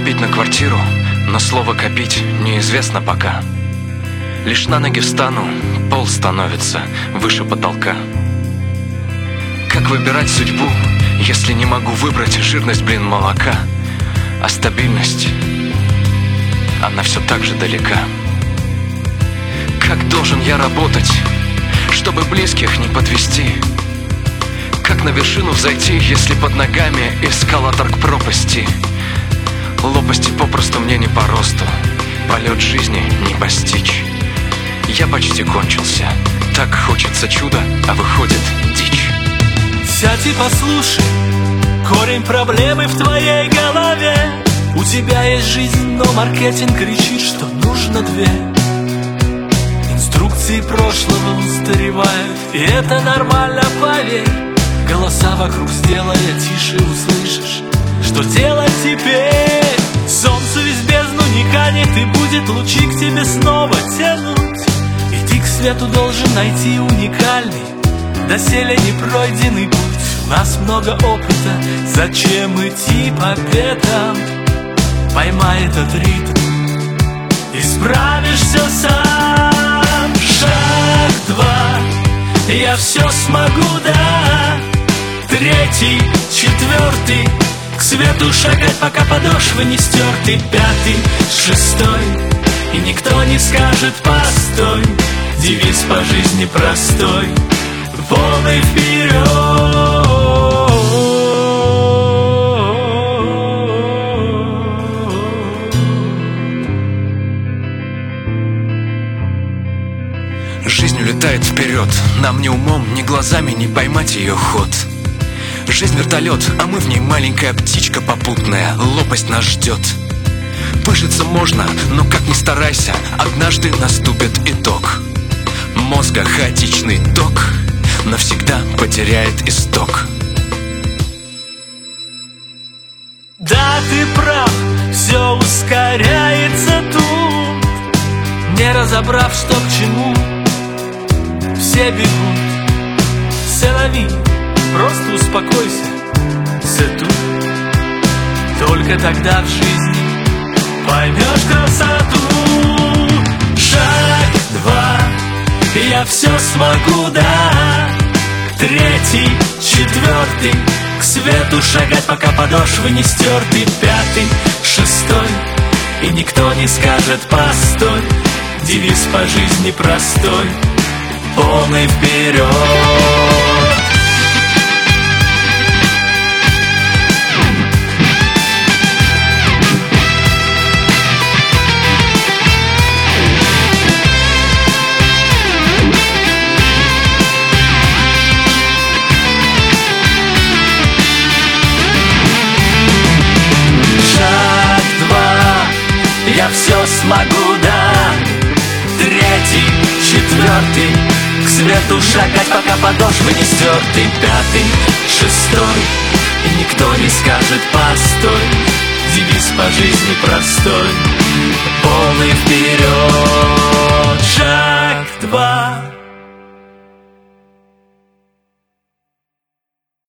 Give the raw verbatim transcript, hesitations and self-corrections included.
накопить на квартиру, но слово «копить» неизвестно пока. Лишь на ноги встану, пол становится выше потолка. Как выбирать судьбу, если не могу выбрать жирность, блин, молока? А стабильность, она все так же далека. Как должен я работать, чтобы близких не подвести? Как на вершину взойти, если под ногами эскалатор к пропасти? Лопасти попросту мне не по росту, полет жизни не постичь. Я почти кончился, так хочется чуда, а выходит дичь. Сядь и послушай корень проблемы в твоей голове. У тебя есть жизнь, но маркетинг кричит, что нужно две. Инструкции прошлого устаревают, и это нормально, поверь. Голоса вокруг сделая тише, услышишь, что делать теперь. Солнце весь бездну не канет, и будет лучи к тебе снова тянуть. И ты к свету должен найти уникальный, доселе не пройденный путь. У нас много опыта, зачем идти по пятам? Поймай этот ритм и справишься сам. Шаг два, я все смогу, да. Третий, четвертый, к свету шагать, пока подошвы не стерты. Пятый, шестой, и никто не скажет постой. Девиз по жизни простой, полный вперед. Жизнь улетает вперед, нам ни умом, ни глазами не поймать ее ход. Жизнь вертолет, а мы в ней маленькая птичка попутная, лопасть нас ждет. Пыжиться можно, но как ни старайся, однажды наступит итог. Мозга хаотичный ток навсегда потеряет исток. Да, ты прав, все ускоряется тут, не разобрав, что к чему. Все бегут, соловей, просто успокойся, c'est tout. Только тогда в жизни поймешь красоту. Шаг два, я все смогу, да. Третий, четвертый, к свету шагать, пока подошвы не стерты. Пятый, шестой, и никто не скажет постой. Девиз по жизни простой, полный вперед. Я все смогу, да. Третий, четвертый, к свету шагать, пока подошвы не стерты. Пятый, шестой, и никто не скажет постой. Девиз по жизни простой, полный вперед. Шаг два.